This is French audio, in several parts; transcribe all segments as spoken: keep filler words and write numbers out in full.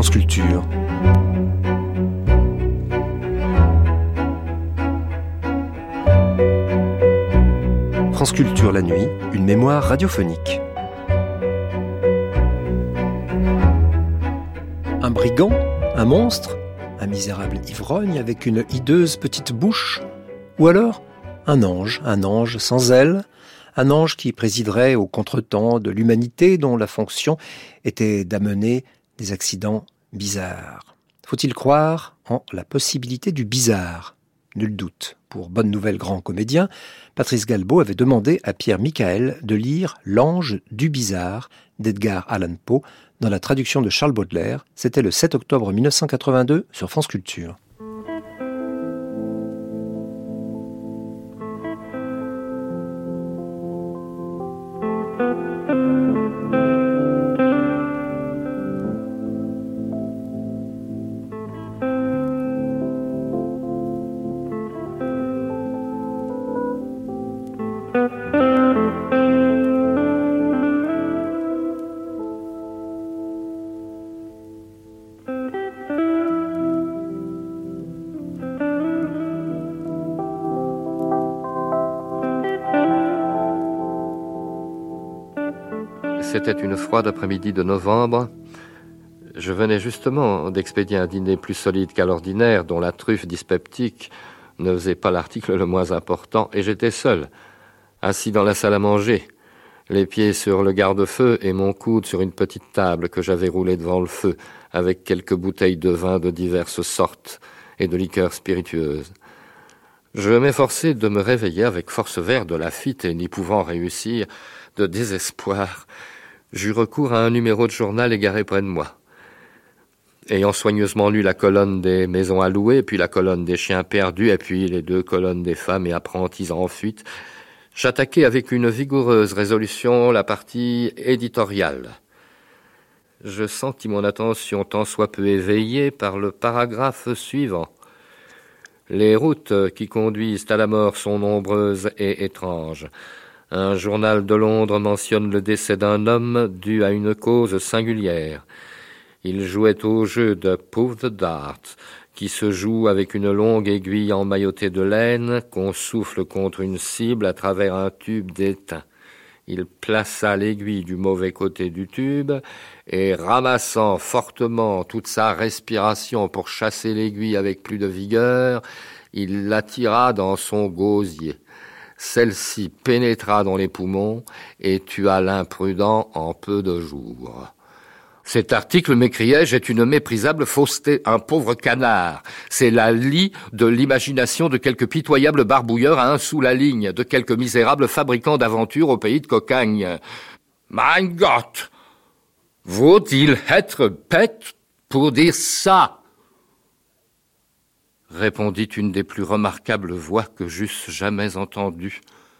France Culture. France Culture la nuit, une mémoire radiophonique. Un brigand, un monstre, un misérable ivrogne avec une hideuse petite bouche, ou alors un ange, un ange sans ailes, un ange qui présiderait au contretemps de l'humanité dont la fonction était d'amener des accidents bizarres. Faut-il croire en la possibilité du bizarre ? Nul doute. Pour Bonne Nouvelle Grand Comédien, Patrice Galbaud avait demandé à Pierre Michael de lire L'Ange du Bizarre d'Edgar Allan Poe dans la traduction de Charles Baudelaire. C'était le sept octobre mille neuf cent quatre-vingt-deux sur France Culture. C'était une froide après-midi de novembre. Je venais justement d'expédier un dîner plus solide qu'à l'ordinaire, dont la truffe dyspeptique ne faisait pas l'article le moins important, et j'étais seul, assis dans la salle à manger, les pieds sur le garde-feu et mon coude sur une petite table que j'avais roulée devant le feu, avec quelques bouteilles de vin de diverses sortes et de liqueurs spiritueuses. Je m'efforçais de me réveiller avec force vert de Laffitte et n'y pouvant réussir, de désespoir, j'eus recours à un numéro de journal égaré près de moi. Ayant soigneusement lu la colonne des maisons à louer, puis la colonne des chiens perdus, et puis les deux colonnes des femmes et apprentis en fuite, j'attaquai avec une vigoureuse résolution la partie éditoriale. Je sentis mon attention tant soit peu éveillée par le paragraphe suivant. Les routes qui conduisent à la mort sont nombreuses et étranges. Un journal de Londres mentionne le décès d'un homme dû à une cause singulière. Il jouait au jeu de Puff the Dart, qui se joue avec une longue aiguille emmaillotée de laine qu'on souffle contre une cible à travers un tube d'étain. Il plaça l'aiguille du mauvais côté du tube et, ramassant fortement toute sa respiration pour chasser l'aiguille avec plus de vigueur, il la tira dans son gosier. Celle-ci pénétra dans les poumons et tua l'imprudent en peu de jours. Cet article, m'écriai-je, est une méprisable fausseté, un pauvre canard. C'est la lie de l'imagination de quelques pitoyables barbouilleurs à un sous la ligne, de quelques misérables fabricants d'aventures au pays de Cocagne. Mein Gott! Faut-il être bête pour dire ça? Répondit une des plus remarquables voix que j'eusse jamais entendues.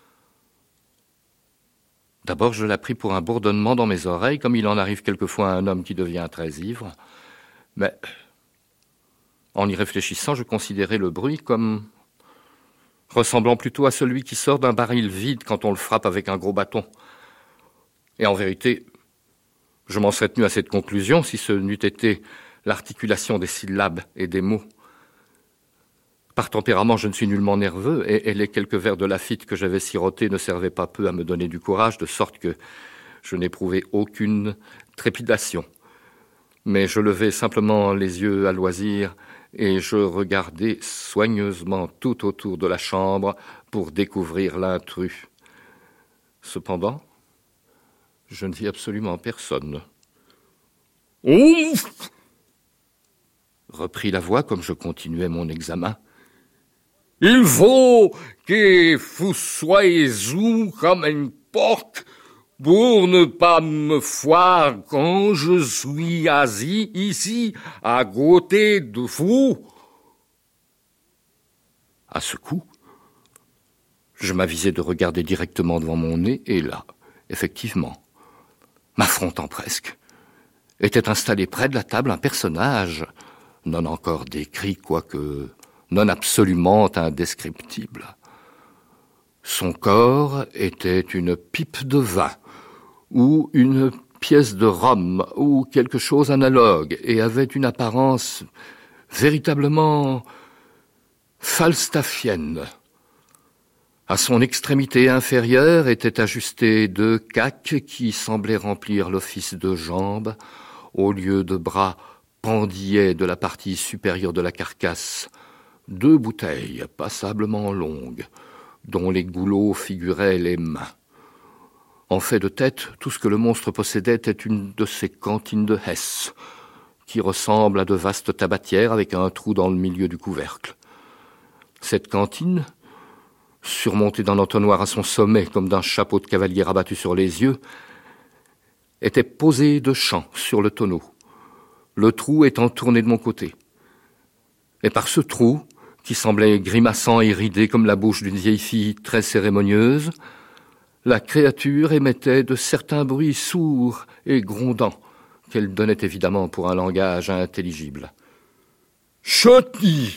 D'abord, je la pris pour un bourdonnement dans mes oreilles, comme il en arrive quelquefois à un homme qui devient très ivre. Mais, en y réfléchissant, je considérais le bruit comme ressemblant plutôt à celui qui sort d'un baril vide quand on le frappe avec un gros bâton. Et en vérité, je m'en serais tenu à cette conclusion si ce n'eût été l'articulation des syllabes et des mots. Par tempérament, je ne suis nullement nerveux, et, et les quelques verres de Laffitte que j'avais sirotés ne servaient pas peu à me donner du courage, de sorte que je n'éprouvais aucune trépidation. Mais je levai simplement les yeux à loisir, et je regardai soigneusement tout autour de la chambre pour découvrir l'intrus. Cependant, je ne vis absolument personne. « Ouf !» reprit la voix comme je continuais mon examen. Il faut que vous soyez où comme une porte pour ne pas me voir quand je suis assis ici à côté de vous. À ce coup, je m'avisai de regarder directement devant mon nez et là, effectivement, m'affrontant presque, était installé près de la table un personnage, non encore décrit, quoique non absolument indescriptible. Son corps était une pipe de vin, ou une pièce de rhum ou quelque chose analogue et avait une apparence véritablement falstaffienne. À son extrémité inférieure étaient ajustés deux caques qui semblaient remplir l'office de jambes, au lieu de bras pendillaient de la partie supérieure de la carcasse deux bouteilles passablement longues, dont les goulots figuraient les mains. En fait de tête, tout ce que le monstre possédait était une de ces cantines de Hesse, qui ressemblent à de vastes tabatières avec un trou dans le milieu du couvercle. Cette cantine, surmontée d'un entonnoir à son sommet comme d'un chapeau de cavalier rabattu sur les yeux, était posée de champ sur le tonneau, le trou étant tourné de mon côté. Et par ce trou, qui semblait grimaçant et ridé comme la bouche d'une vieille fille très cérémonieuse, la créature émettait de certains bruits sourds et grondants, qu'elle donnait évidemment pour un langage intelligible. « Chutty !»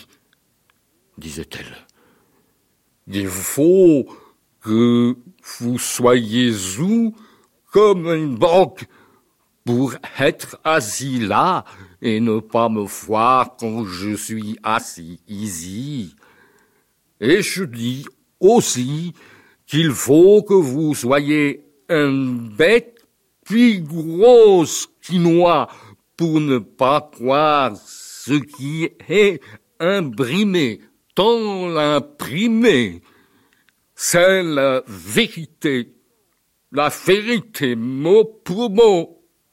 disait-elle. « Il faut que vous soyez où comme une banque pour être assis là et ne pas me voir quand je suis assis ici. Et je dis aussi qu'il faut que vous soyez un bête puis grosse quinoa pour ne pas croire ce qui est imprimé, tant l'imprimé. C'est la vérité, la vérité mot pour mot.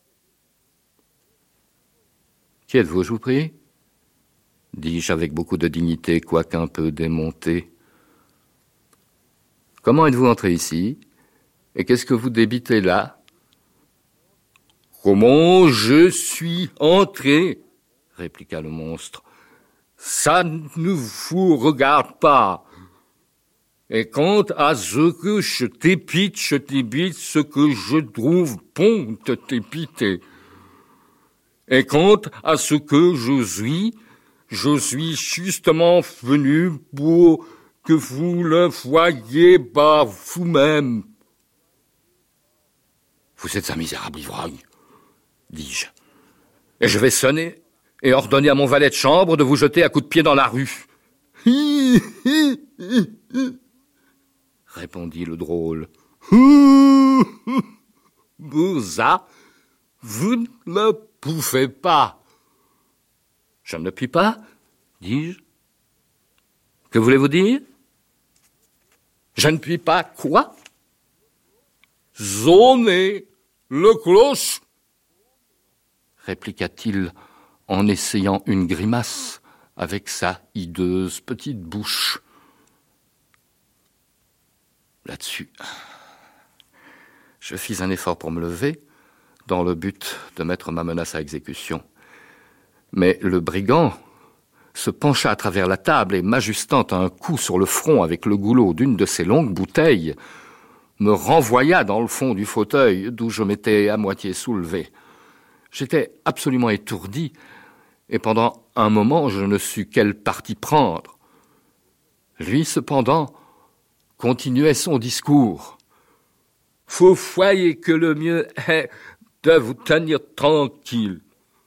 Qui êtes-vous, je vous prie ? dis-je avec beaucoup de dignité, quoique un peu démonté. Comment êtes-vous entré ici ? Et qu'est-ce que vous débitez là ? Comment je suis entré ? répliqua le monstre. Ça ne vous regarde pas. Et quant à ce que je t'épite, je t'ébite ce que je trouve bon de t'épiter. Et quant à ce que je suis, je suis justement venu pour que vous le voyiez par vous-même. Vous êtes un misérable ivrogne, dis-je, et je vais sonner et ordonner à mon valet de chambre de vous jeter à coups de pied dans la rue. Hi, hi, hi, hi, répondit le drôle. Bouza, vous ne le pouvez pas. Je ne le puis pas, dis-je. Que voulez-vous dire ? Je ne puis pas quoi ? Sonner le cloche, répliqua-t-il en essayant une grimace avec sa hideuse petite bouche. Là-dessus, je fis un effort pour me lever, dans le but de mettre ma menace à exécution. Mais le brigand se pencha à travers la table et, m'ajustant un coup sur le front avec le goulot d'une de ses longues bouteilles, me renvoya dans le fond du fauteuil d'où je m'étais à moitié soulevé. J'étais absolument étourdi, et pendant un moment je ne sus quel parti prendre. Lui, cependant, continuait son discours. « Vous voyez que le mieux est de vous tenir tranquille.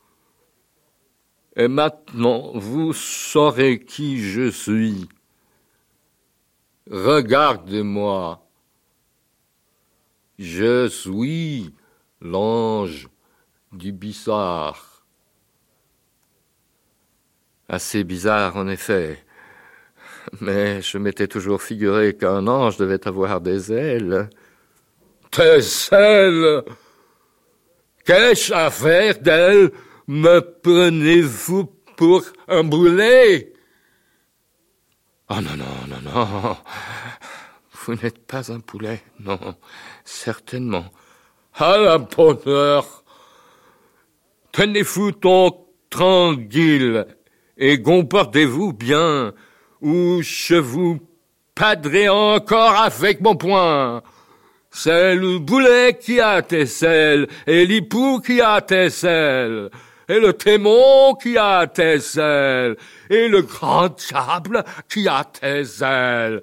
Et maintenant, vous saurez qui je suis. Regardez-moi. Je suis l'ange du bizarre. » Assez bizarre, en effet. Mais je m'étais toujours figuré qu'un ange devait avoir des ailes. Des ailes ? Qu'ai-je à faire d'elles ? Me prenez-vous pour un boulet ? Oh non, non, non, non. Vous n'êtes pas un poulet, non, certainement. À la bonne heure. Tenez-vous donc tranquille et comportez-vous bien, ou je vous padrerai encore avec mon poing. C'est le boulet qui a tes ailes, et l'hipou qui a tes ailes, et le témon qui a tes ailes, et le grand diable qui a tes ailes.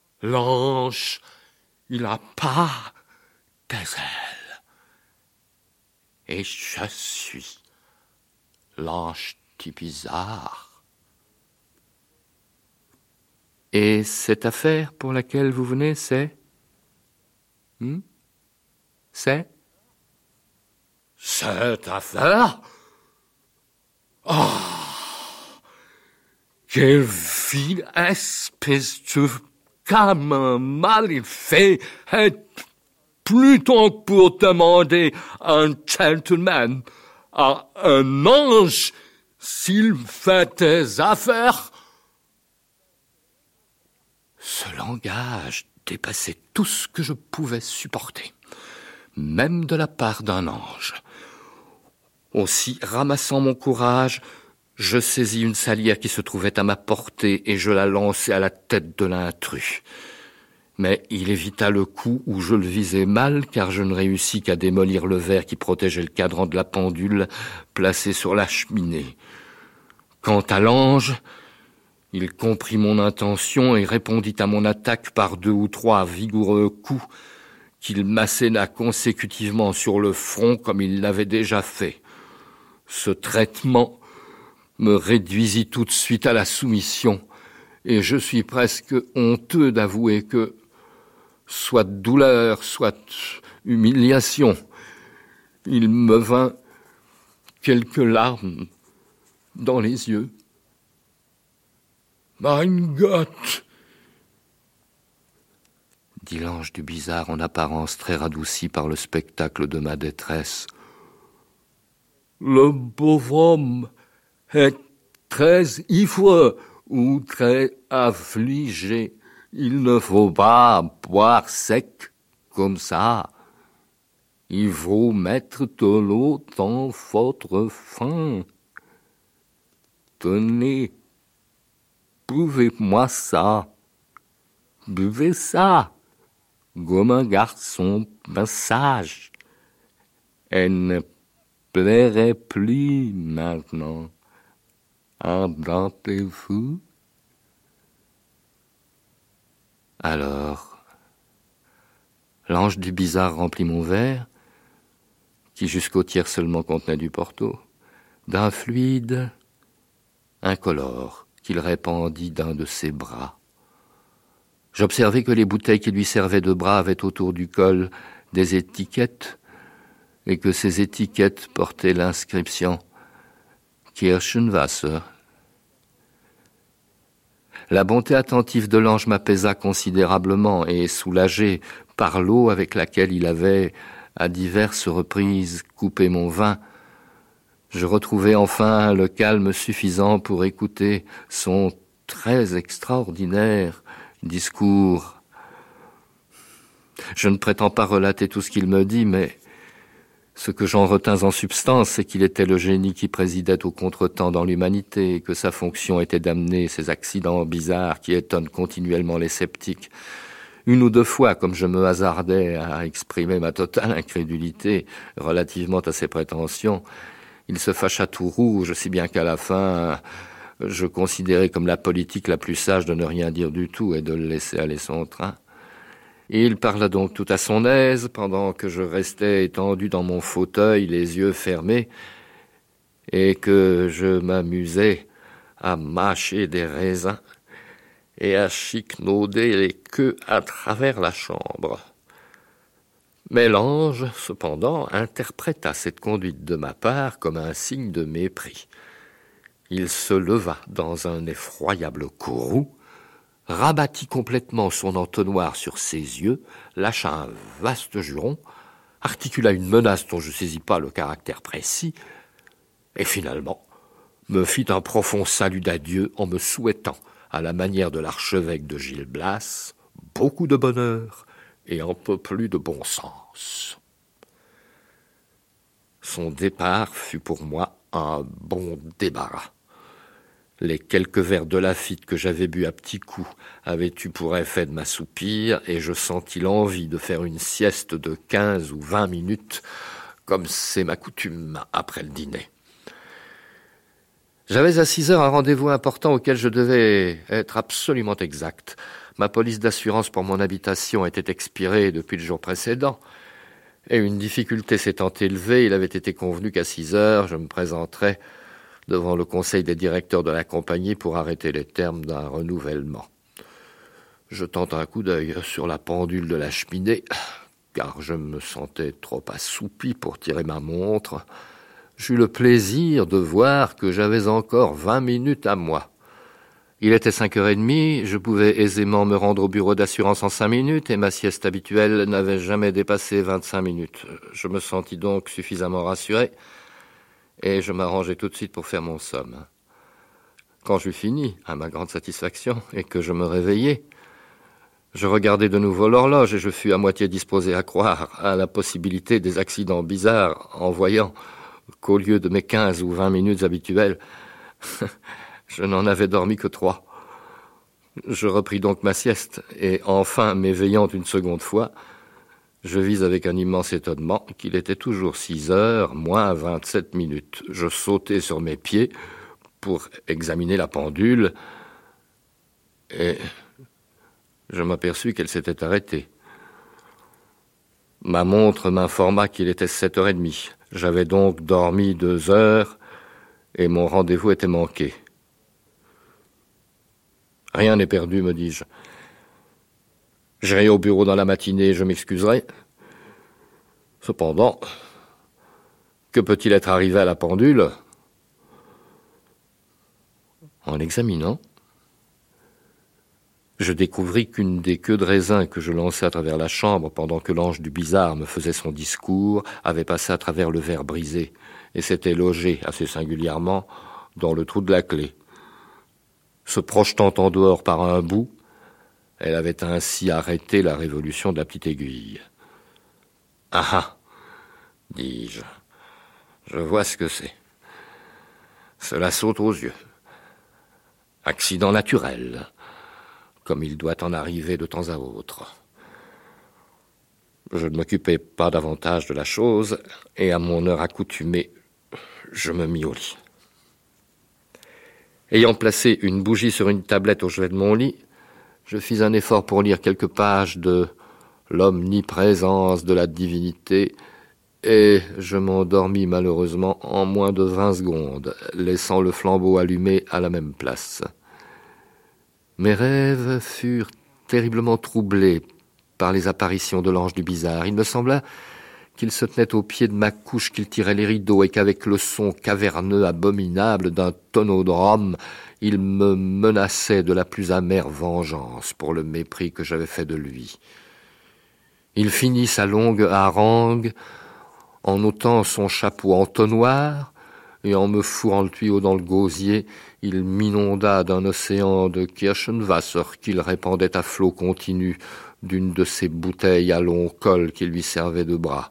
L'ange, il n'a pas tes ailes. Et je suis l'ange du Bizarre. Et cette affaire pour laquelle vous venez, c'est hmm? C'est Cette affaire? Oh, quelle ville espèce de gamin mal fait est plutôt que pour demander un gentleman à un ange s'il fait des affaires. Ce langage dépassait tout ce que je pouvais supporter, même de la part d'un ange. Aussi, ramassant mon courage, je saisis une salière qui se trouvait à ma portée et je la lançai à la tête de l'intrus. Mais il évita le coup où je le visais mal, car je ne réussis qu'à démolir le verre qui protégeait le cadran de la pendule placé sur la cheminée. Quant à l'ange, il comprit mon intention et répondit à mon attaque par deux ou trois vigoureux coups qu'il m'asséna consécutivement sur le front comme il l'avait déjà fait. Ce traitement me réduisit tout de suite à la soumission, et je suis presque honteux d'avouer que, soit douleur, soit humiliation, il me vint quelques larmes dans les yeux. « Mein Gott !» dit l'ange du Bizarre en apparence très radouci par le spectacle de ma détresse. « Le pauvre homme est très ivre ou très affligé. Il ne faut pas boire sec comme ça. Il faut mettre de l'eau dans votre faim. Tenez, buvez-moi ça. Buvez ça, comme un garçon bien sage. Elle ne plairait plus maintenant. Entendez-vous? Alors, l'ange du Bizarre remplit mon verre, qui jusqu'au tiers seulement contenait du Porto, d'un fluide incolore qu'il répandit d'un de ses bras. J'observai que les bouteilles qui lui servaient de bras avaient autour du col des étiquettes, et que ces étiquettes portaient l'inscription Kirchenwasser. La bonté attentive de l'ange m'apaisa considérablement et, soulagé par l'eau avec laquelle il avait, à diverses reprises, coupé mon vin, je retrouvai enfin le calme suffisant pour écouter son très extraordinaire discours. Je ne prétends pas relater tout ce qu'il me dit, mais ce que j'en retins en substance, c'est qu'il était le génie qui présidait au contretemps dans l'humanité et que sa fonction était d'amener ces accidents bizarres qui étonnent continuellement les sceptiques. Une ou deux fois, comme je me hasardais à exprimer ma totale incrédulité relativement à ses prétentions, il se fâcha tout rouge, si bien qu'à la fin, je considérais comme la politique la plus sage de ne rien dire du tout et de le laisser aller son train. Il parla donc tout à son aise, pendant que je restais étendu dans mon fauteuil, les yeux fermés, et que je m'amusais à mâcher des raisins et à chiquenauder les queues à travers la chambre. Mais l'ange, cependant, interpréta cette conduite de ma part comme un signe de mépris. Il se leva dans un effroyable courroux, rabattit complètement son entonnoir sur ses yeux, lâcha un vaste juron, articula une menace dont je saisis pas le caractère précis, et finalement me fit un profond salut d'adieu en me souhaitant, à la manière de l'archevêque de Gil Blas, beaucoup de bonheur et un peu plus de bon sens. Son départ fut pour moi un bon débarras. Les quelques verres de Lafite que j'avais bu à petits coups avaient eu pour effet de m'assoupir, et je sentis l'envie de faire une sieste de quinze ou vingt minutes, comme c'est ma coutume après le dîner. J'avais à six heures un rendez-vous important auquel je devais être absolument exact. Ma police d'assurance pour mon habitation était expirée depuis le jour précédent, Et une difficulté s'étant élevée, il avait été convenu qu'à six heures, je me présenterais devant le conseil des directeurs de la compagnie pour arrêter les termes d'un renouvellement. Jetant un coup d'œil sur la pendule de la cheminée, car je me sentais trop assoupi pour tirer ma montre, j'eus le plaisir de voir que j'avais encore vingt minutes à moi. Il était cinq heures trente, je pouvais aisément me rendre au bureau d'assurance en cinq minutes et ma sieste habituelle n'avait jamais dépassé vingt-cinq minutes. Je me sentis donc suffisamment rassuré et je m'arrangeai tout de suite pour faire mon somme. Quand j'eus fini, à ma grande satisfaction, et que je me réveillai, je regardai de nouveau l'horloge et je fus à moitié disposé à croire à la possibilité des accidents bizarres en voyant qu'au lieu de mes quinze ou vingt minutes habituelles, je n'en avais dormi que trois. Je repris donc ma sieste, et enfin, m'éveillant une seconde fois, je vis avec un immense étonnement qu'il était toujours six heures moins vingt-sept minutes. Je sautai sur mes pieds pour examiner la pendule, et je m'aperçus qu'elle s'était arrêtée. Ma montre m'informa qu'il était sept heures trente. J'avais donc dormi deux heures, et mon rendez-vous était manqué. Rien n'est perdu, me dis-je. J'irai au bureau dans la matinée, je m'excuserai. Cependant, que peut-il être arrivé à la pendule? En l'examinant, je découvris qu'une des queues de raisin que je lançais à travers la chambre pendant que l'ange du bizarre me faisait son discours avait passé à travers le verre brisé et s'était logée, assez singulièrement, dans le trou de la clé. Se projetant en dehors par un bout, elle avait ainsi arrêté la révolution de la petite aiguille. « Ah ah !» dis-je. « Je vois ce que c'est. Cela saute aux yeux. Accident naturel, comme il doit en arriver de temps à autre. » Je ne m'occupais pas davantage de la chose, et à mon heure accoutumée, je me mis au lit. Ayant placé une bougie sur une tablette au chevet de mon lit, je fis un effort pour lire quelques pages de l'omniprésence de la divinité et je m'endormis malheureusement en moins de vingt secondes, laissant le flambeau allumé à la même place. Mes rêves furent terriblement troublés par les apparitions de l'ange du bizarre. Il me sembla qu'il se tenait au pied de ma couche, qu'il tirait les rideaux et qu'avec le son caverneux abominable d'un tonneau de rhum, il me menaçait de la plus amère vengeance pour le mépris que j'avais fait de lui. Il finit sa longue harangue en ôtant son chapeau entonnoir et en me fourrant le tuyau dans le gosier, il m'inonda d'un océan de Kirschenwasser qu'il répandait à flot continu d'une de ces bouteilles à long col qui lui servaient de bras.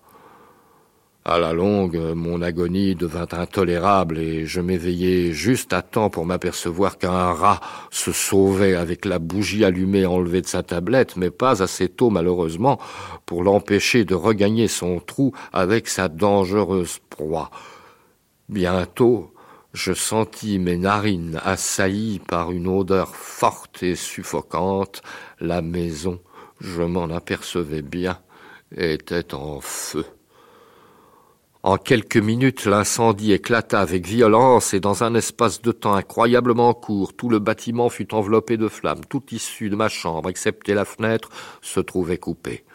À la longue, mon agonie devint intolérable et je m'éveillai juste à temps pour m'apercevoir qu'un rat se sauvait avec la bougie allumée enlevée de sa tablette, mais pas assez tôt malheureusement pour l'empêcher de regagner son trou avec sa dangereuse proie. Bientôt, je sentis mes narines assaillies par une odeur forte et suffocante. La maison, je m'en apercevais bien, était en feu. En quelques minutes, l'incendie éclata avec violence et dans un espace de temps incroyablement court, tout le bâtiment fut enveloppé de flammes. Toute issue de ma chambre, excepté la fenêtre, se trouvait coupée.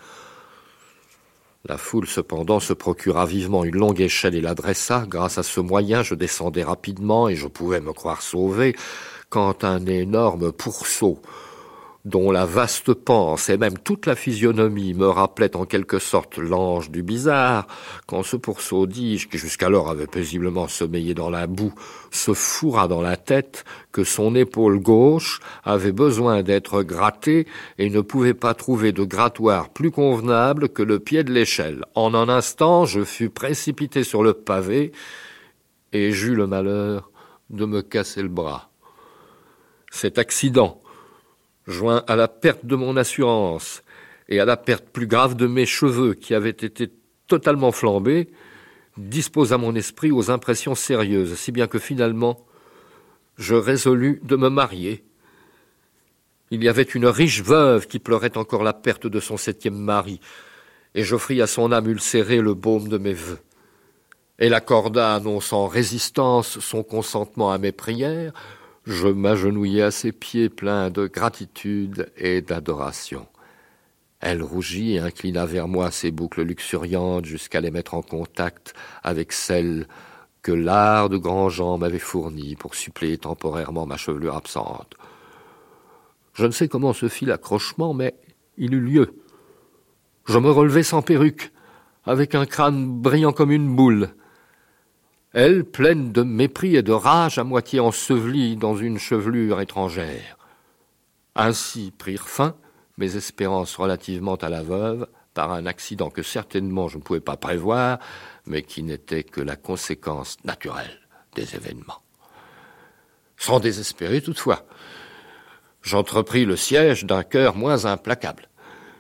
La foule, cependant, se procura vivement une longue échelle et la dressa. Grâce à ce moyen, je descendais rapidement et je pouvais me croire sauvé quand un énorme pourceau, dont la vaste panse et même toute la physionomie me rappelait en quelque sorte l'ange du bizarre, quand ce pourceau, dis-je, qui jusqu'alors avait paisiblement sommeillé dans la boue, se fourra dans la tête que son épaule gauche avait besoin d'être grattée et ne pouvait pas trouver de grattoir plus convenable que le pied de l'échelle. En un instant, je fus précipité sur le pavé et j'eus le malheur de me casser le bras. Cet accident, joint à la perte de mon assurance et à la perte plus grave de mes cheveux qui avaient été totalement flambés, disposa mon esprit aux impressions sérieuses, si bien que finalement, je résolus de me marier. Il y avait une riche veuve qui pleurait encore la perte de son septième mari, et j'offris à son âme ulcérée le baume de mes vœux. Elle accorda non sans résistance son consentement à mes prières. Je m'agenouillai à ses pieds plein de gratitude et d'adoration. Elle rougit et inclina vers moi ses boucles luxuriantes jusqu'à les mettre en contact avec celles que l'art de Grandjean m'avait fournies pour suppléer temporairement ma chevelure absente. Je ne sais comment se fit l'accrochement, mais il eut lieu. Je me relevai sans perruque, avec un crâne brillant comme une boule. Elle, pleine de mépris et de rage, à moitié ensevelie dans une chevelure étrangère. Ainsi prirent fin mes espérances relativement à la veuve, par un accident que certainement je ne pouvais pas prévoir, mais qui n'était que la conséquence naturelle des événements. Sans désespérer toutefois, j'entrepris le siège d'un cœur moins implacable.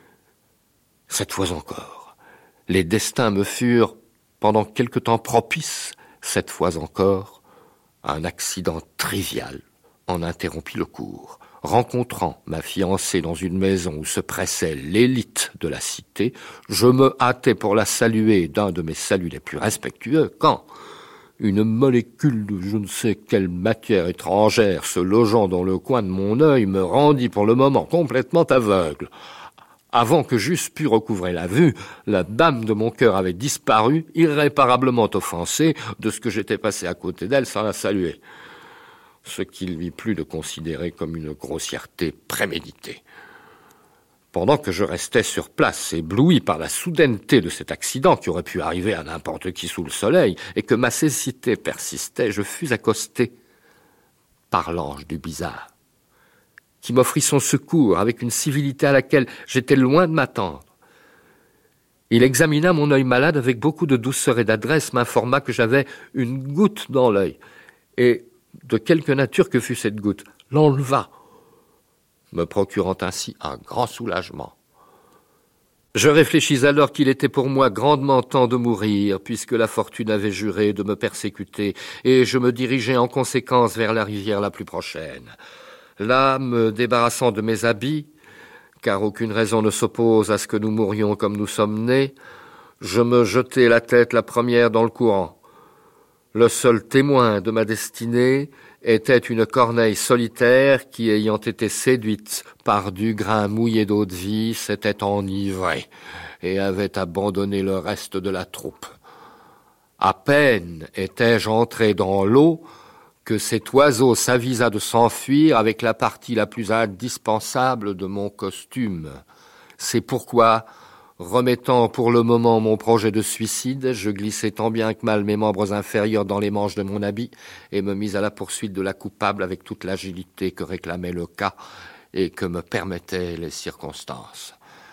Cette fois encore, les destins me furent pendant quelque temps propices. Cette fois encore, un accident trivial en interrompit le cours. Rencontrant ma fiancée dans une maison où se pressait l'élite de la cité, je me hâtais pour la saluer d'un de mes saluts les plus respectueux, quand une molécule de je ne sais quelle matière étrangère se logeant dans le coin de mon œil me rendit pour le moment complètement aveugle. Avant que j'eusse pu recouvrer la vue, la dame de mon cœur avait disparu, irréparablement offensée de ce que j'étais passé à côté d'elle sans la saluer. Ce qu'il lui plut de considérer comme une grossièreté préméditée. Pendant que je restais sur place, ébloui par la soudaineté de cet accident qui aurait pu arriver à n'importe qui sous le soleil, et que ma cécité persistait, je fus accosté par l'ange du bizarre, qui m'offrit son secours avec une civilité à laquelle j'étais loin de m'attendre. Il examina mon œil malade avec beaucoup de douceur et d'adresse, m'informa que j'avais une goutte dans l'œil, et de quelque nature que fût cette goutte, l'enleva, me procurant ainsi un grand soulagement. Je réfléchis alors qu'il était pour moi grandement temps de mourir, puisque la fortune avait juré de me persécuter, et je me dirigeai en conséquence vers la rivière la plus prochaine. Là, me débarrassant de mes habits, car aucune raison ne s'oppose à ce que nous mourions comme nous sommes nés, je me jetai la tête la première dans le courant. Le seul témoin de ma destinée était une corneille solitaire qui, ayant été séduite par du grain mouillé d'eau-de-vie, s'était enivrée et avait abandonné le reste de la troupe. À peine étais-je entré dans l'eau que cet oiseau s'avisa de s'enfuir avec la partie la plus indispensable de mon costume. C'est pourquoi, remettant pour le moment mon projet de suicide, je glissai tant bien que mal mes membres inférieurs dans les manches de mon habit et me mis à la poursuite de la coupable avec toute l'agilité que réclamait le cas et que me permettaient les circonstances.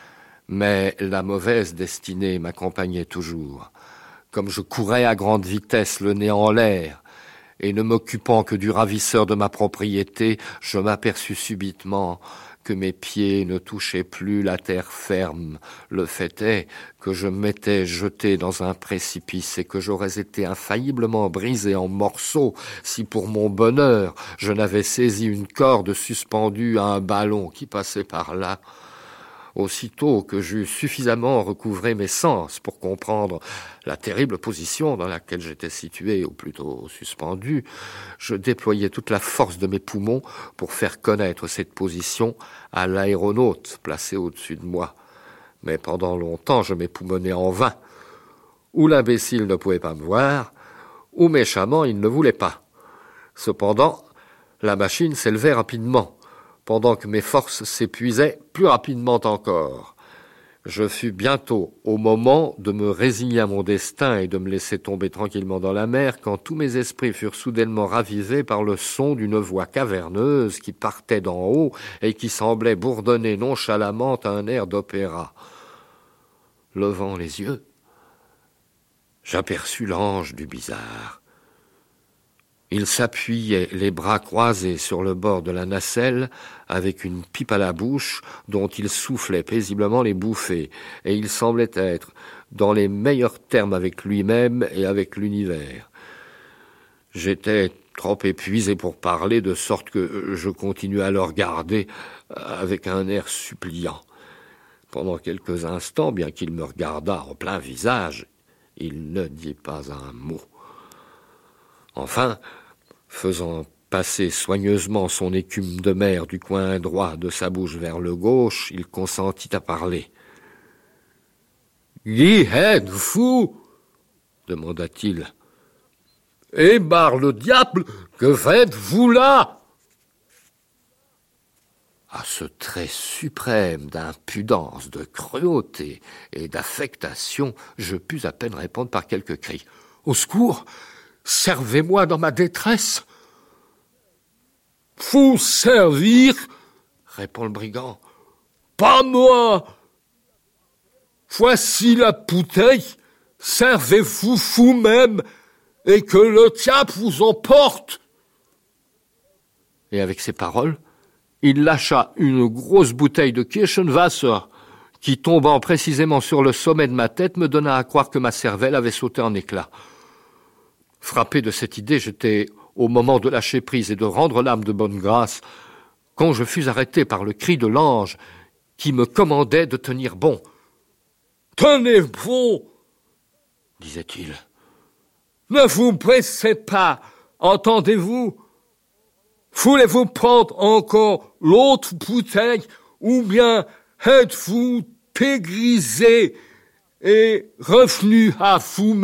Mais la mauvaise destinée m'accompagnait toujours. Comme je courais à grande vitesse, le nez en l'air, et ne m'occupant que du ravisseur de ma propriété, je m'aperçus subitement que mes pieds ne touchaient plus la terre ferme. Le fait est que je m'étais jeté dans un précipice et que j'aurais été infailliblement brisé en morceaux si pour mon bonheur je n'avais saisi une corde suspendue à un ballon qui passait par là. Aussitôt que j'eus suffisamment recouvré mes sens pour comprendre la terrible position dans laquelle j'étais situé, ou plutôt suspendu, je déployai toute la force de mes poumons pour faire connaître cette position à l'aéronaute placé au-dessus de moi. Mais pendant longtemps, je m'époumonnais en vain. Ou l'imbécile ne pouvait pas me voir, ou méchamment, il ne voulait pas. Cependant, la machine s'élevait rapidement, pendant que mes forces s'épuisaient plus rapidement encore. Je fus bientôt au moment de me résigner à mon destin et de me laisser tomber tranquillement dans la mer, quand tous mes esprits furent soudainement ravivés par le son d'une voix caverneuse qui partait d'en haut et qui semblait bourdonner nonchalamment un air d'opéra. Levant les yeux, j'aperçus l'ange du bizarre. Il s'appuyait les bras croisés sur le bord de la nacelle avec une pipe à la bouche dont il soufflait paisiblement les bouffées, et il semblait être dans les meilleurs termes avec lui-même et avec l'univers. J'étais trop épuisé pour parler, de sorte que je continuai à le regarder avec un air suppliant. Pendant quelques instants, bien qu'il me regardât en plein visage, il ne dit pas un mot. Enfin, faisant passer soigneusement son écume de mer du coin droit de sa bouche vers le gauche, il consentit à parler. « Qui êtes-vous » demanda-t-il. « Eh barre le diable, que faites-vous là ?» À ce trait suprême d'impudence, de cruauté et d'affectation, je pus à peine répondre par quelques cris. « Au secours, servez-moi dans ma détresse !»« Vous servir ?» répond le brigand. « Pas moi ! Voici la bouteille, servez-vous vous-même et que le diable vous emporte !» Et avec ces paroles, il lâcha une grosse bouteille de Kirschenwasser qui, tombant précisément sur le sommet de ma tête, me donna à croire que ma cervelle avait sauté en éclats. Frappé de cette idée, j'étais au moment de lâcher prise et de rendre l'âme de bonne grâce, quand je fus arrêté par le cri de l'ange qui me commandait de tenir bon. « Tenez bon !» disait-il. « Ne vous pressez pas, entendez-vous ? Voulez-vous prendre encore l'autre bouteille, ou bien êtes-vous dégrisé et revenu à vous-même »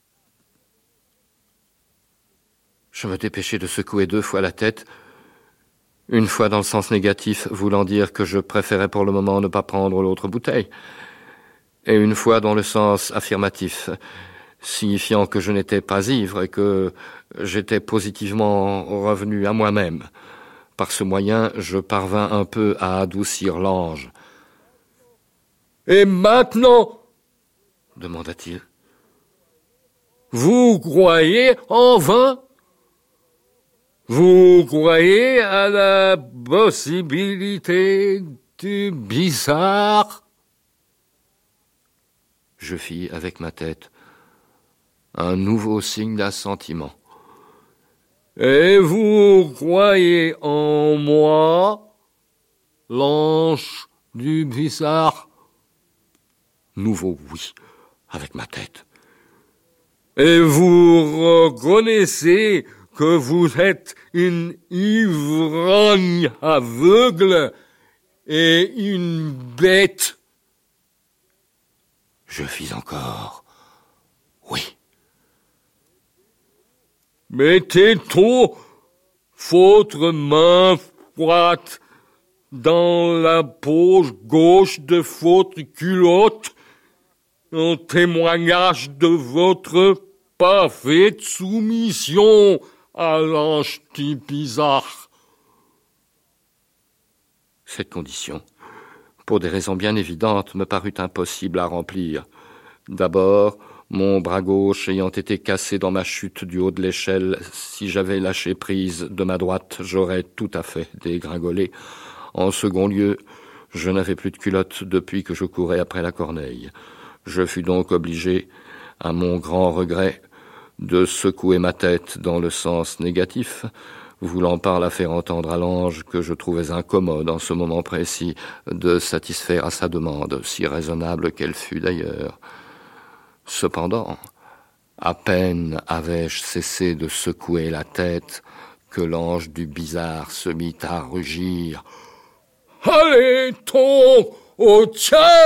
Je me dépêchai de secouer deux fois la tête, une fois dans le sens négatif, voulant dire que je préférais pour le moment ne pas prendre l'autre bouteille, et une fois dans le sens affirmatif, signifiant que je n'étais pas ivre et que j'étais positivement revenu à moi-même. Par ce moyen, je parvins un peu à adoucir l'ange. « Et maintenant » demanda-t-il. « Vous croyez en vain ? Vous croyez à la possibilité du bizarre ?» Je fis avec ma tête un nouveau signe d'assentiment. « Et vous croyez en moi, l'ange du bizarre ?» Nouveau oui, avec ma tête. « Et vous reconnaissez que vous êtes une ivrogne aveugle et une bête ?» Je fis encore oui. « Mettez-vous votre main froide dans la poche gauche de votre culotte en témoignage de votre parfaite soumission à l'ange du bizarre. » Cette condition, pour des raisons bien évidentes, me parut impossible à remplir. D'abord, mon bras gauche ayant été cassé dans ma chute du haut de l'échelle, si j'avais lâché prise de ma droite, j'aurais tout à fait dégringolé. En second lieu, je n'avais plus de culotte depuis que je courais après la corneille. Je fus donc obligé, à mon grand regret, de secouer ma tête dans le sens négatif, voulant par là faire entendre à l'ange que je trouvais incommode en ce moment précis de satisfaire à sa demande, si raisonnable qu'elle fût d'ailleurs. Cependant, à peine avais-je cessé de secouer la tête que l'ange du bizarre se mit à rugir. « Allez-t'en au diable !»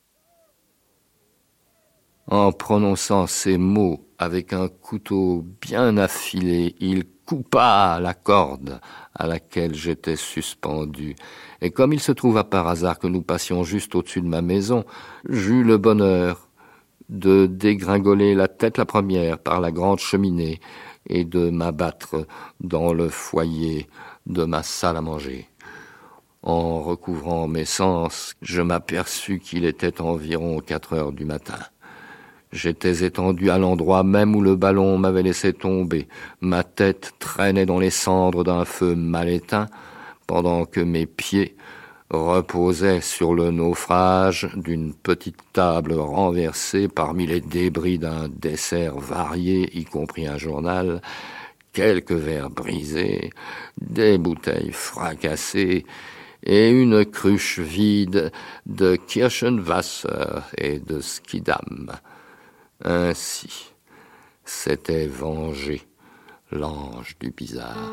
En prononçant ces mots avec un couteau bien affilé, il coupa la corde à laquelle j'étais suspendu. Et comme il se trouva par hasard que nous passions juste au-dessus de ma maison, j'eus le bonheur de dégringoler la tête la première par la grande cheminée et de m'abattre dans le foyer de ma salle à manger. En recouvrant mes sens, je m'aperçus qu'il était environ quatre heures du matin. J'étais étendu à l'endroit même où le ballon m'avait laissé tomber. Ma tête traînait dans les cendres d'un feu mal éteint, pendant que mes pieds reposaient sur le naufrage d'une petite table renversée parmi les débris d'un dessert varié, y compris un journal, quelques verres brisés, des bouteilles fracassées et une cruche vide de Kirschenwasser et de Schiedam. Ainsi s'était vengé l'ange du bizarre.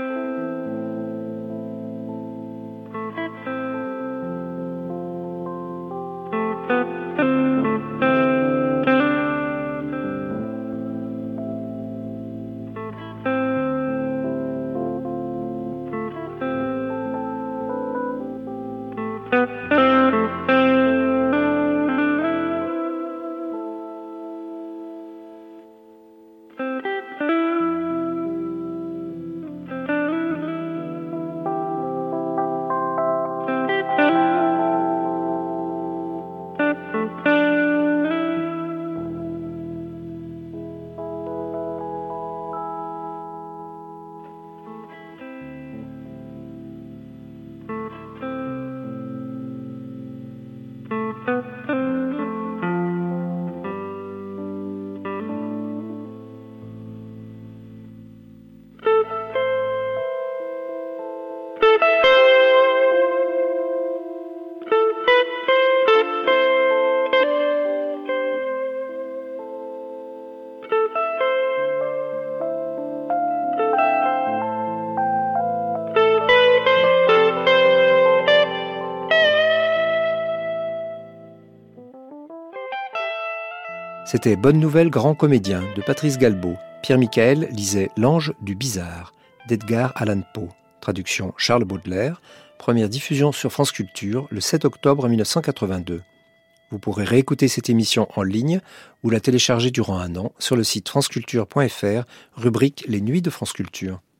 C'était Bonne Nouvelle, grand comédien de Patrice Galbaud. Pierre Michael lisait L'ange du bizarre d'Edgar Allan Poe. Traduction Charles Baudelaire. Première diffusion sur France Culture le sept octobre mille neuf cent quatre-vingt-deux. Vous pourrez réécouter cette émission en ligne ou la télécharger durant un an sur le site franceculture point f r, rubrique Les Nuits de France Culture.